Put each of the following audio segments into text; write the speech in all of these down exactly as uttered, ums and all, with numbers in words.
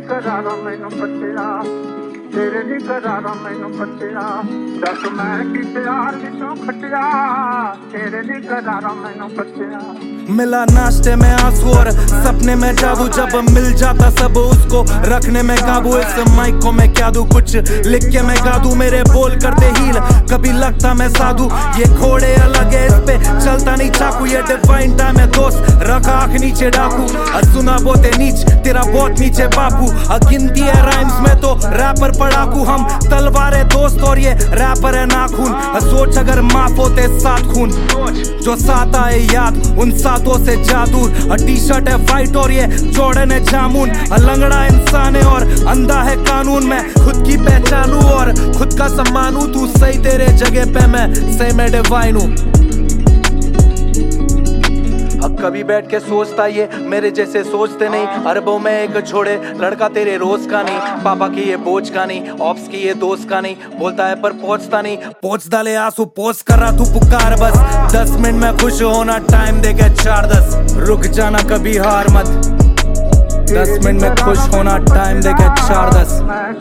करारा मैनू पतिया तेरे दी करारा मैनू पतिया दस मैं की प्यार विचों खटिया तेरे दी करारा मैनू पतिया। मिला नाश्ते में आंसू और सपने में जादू, जब मिल जाता सब उसको रखने में काबू। इस माइक को मैं क्या दूं, कुछ लिख के मैं गा दूं, मेरे बोल करते हील कभी लगता मैं साधु। ये घोड़े अलग है, इस पे चलता नहीं चाकू, ये डिवाइन टाइम है दोस्त, रखा आंख नीचे डाकू। सुना बोते नीच तेरा बहुत नीचे बापू, गिनती है राइम्स में तो रैपर पढ़ाकू। हम तलवार है दोस्त और ये रैपर है नाखून, सोच अगर माफ होते सात खून जो साथ आए याद उन सातों से जादू। टी शर्ट है वाइट और ये जॉर्डन है जामुन, लंगड़ा इंसान है और अंधा है कानून। मैं खुद की पहचानू और खुद का सम्मानू, तू सही तेरे जगह पे मैं सही में डिवाइन हूँ। अब कभी बैठ के सोचता ये मेरे जैसे सोचते नहीं, अरबों में एक छोड़े लड़का तेरे रोज का नहीं, पापा की ये बोझ का नहीं, ऑप्स की ये दोस्त का नहीं, बोलता है पर पहुंचता नहीं। पहुंच डाले आंसू पोस्ट कर रहा तू पुकार बस, दस मिनट में खुश होना टाइम दे के चार दस। रुक जाना कभी हार मत, दस मिनट में खुश होना टाइम दे के चार दस।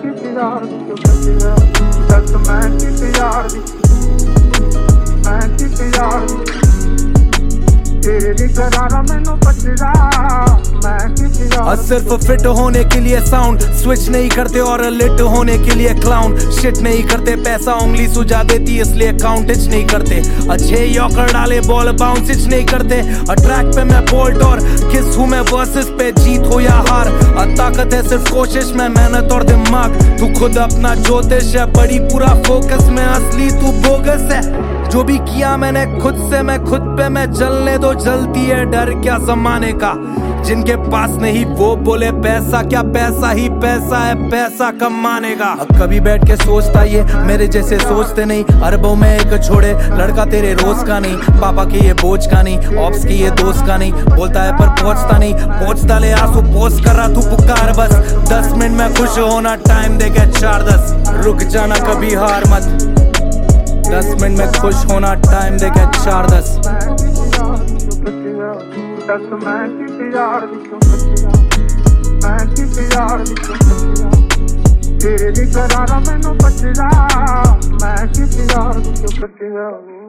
सिर्फ फिट होने के लिए साउंड स्विच नहीं करते और लिट होने के लिए क्लाउन शिट नहीं करते। पैसा उंगली सुझा देती इसलिए काउंटेज नहीं करते, अच्छे यॉकर डाले बॉल बाउंसिच नहीं करते। ट्रैक पे मैं बोल्ट और किस हूँ मैं वर्सेस पे, जीत हो या हार ताकत है सिर्फ कोशिश में, मेहनत और दिमाग। तू खुद अपना ज्योतिष है, बड़ी पूरा फोकस में, असली तू बोगस है। जो भी किया मैंने खुद से, मैं खुद पे मैं जलने दो, जलती है डर क्या जमाने का। जिनके पास नहीं वो बोले पैसा क्या, पैसा ही पैसा है पैसा कमाने का। अब कभी बैठ के सोचता ये मेरे जैसे सोचते नहीं, अरबों में एक छोड़े लड़का तेरे रोज का नहीं, पापा की ये बोझ का नहीं, ऑप्स की ये दोस्त का नहीं, बोलता है पर पहुंचता नहीं। पहुंच डाले आंसू पोस्ट कर रहा तू पुकार बस, दस मिनट में खुश होना टाइम दे के चार दस। रुक जाना कभी हार मत, दस मिनट में खुश होना टाइम दे के चार दस। दस मैं की प्यार विचों खटिया मैं की प्यार विचों खटिया तेरे दी करारा मैनू पतिया मैं की प्यार विचों खटिया।